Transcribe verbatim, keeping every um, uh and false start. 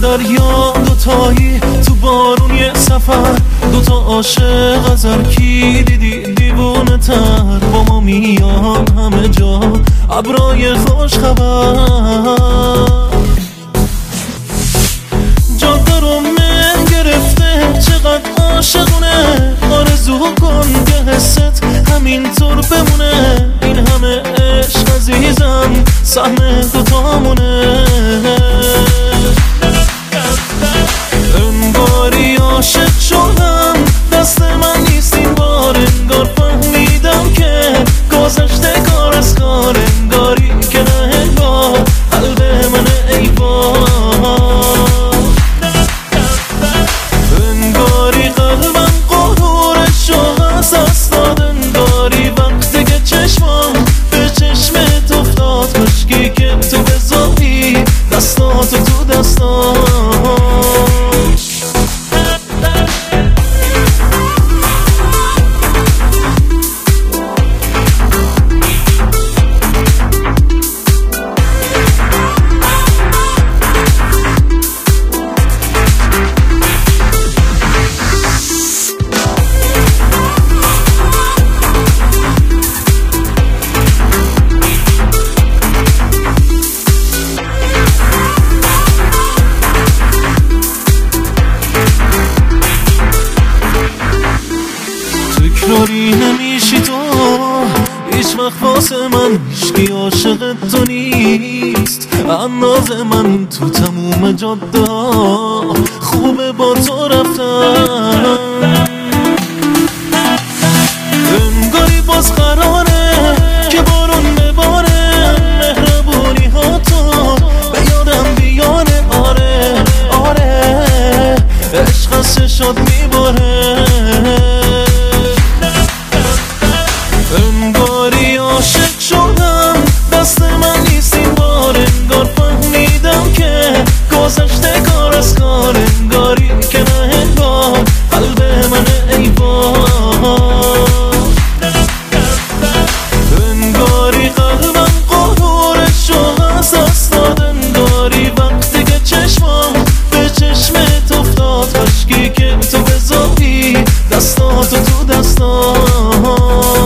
دریا دوتایی تو بارون یه سفر، دوتا عاشق از هر کی دیدی دیوونه تر. با ما میان همه جا ابرای خوش خبر، جاده رو من گرفته چقدر عاشقونه. آرزو کن که حست همینطور بمونه، این همه عشق عزیزم سهم دوتامونه. انگاری عاشق شدم دست من نیست این بار، انگار فهمیدم که گذشته کار از کار، انگاری که نه انگار قلب من ای بار. انگاری قلبم قرورشو از دست داد، انگاری وقتی که چشمم به چشمت افتاد، کشکی که تو بذاری دستاتو تو دستام. تکراری نمیشی تو هیچ وقت واسه من، هیچکی عاشق تو نیست انداز من. تو تموم جاده خوبه با تو رفتن، انگاری باز قراره که بارون بباره، مهربونی ها تو به یادم بیاره. آره آره عشق از چشات میباره، انگاری عاشق شدم دست من نیست این بار، انگار فهمیدم که گذشته کار از کار، انگاری که نه انگار قلب من ای بار. انگاری قلبم قرورشو از دست داد، انگاری وقتی که چشمم به چشمت افتاد، کشکی که تو بذاری دستاتو تو دستام.